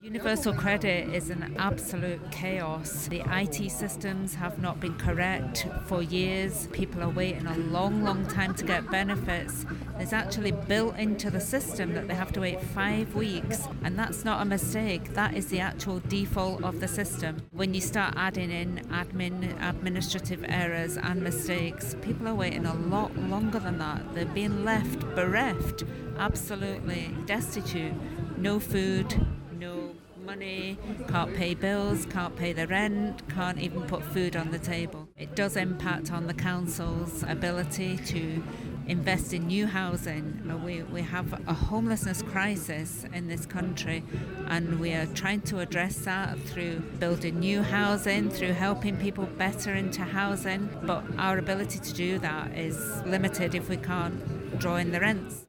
Universal credit is an absolute chaos. The IT systems have not been correct for years. People are waiting a long, long time to get benefits. It's actually built into the system that they have to wait 5 weeks, and that's not a mistake. That is the actual default of the system. When you start adding in administrative errors and mistakes, people are waiting a lot longer than that. They're being left bereft, absolutely destitute. No food, no money, can't pay bills, can't pay the rent, can't even put food on the table. It does impact on the council's ability to invest in new housing. We have a homelessness crisis in this country, and we are trying to address that through building new housing, through helping people better into housing, but our ability to do that is limited if we can't draw in the rents.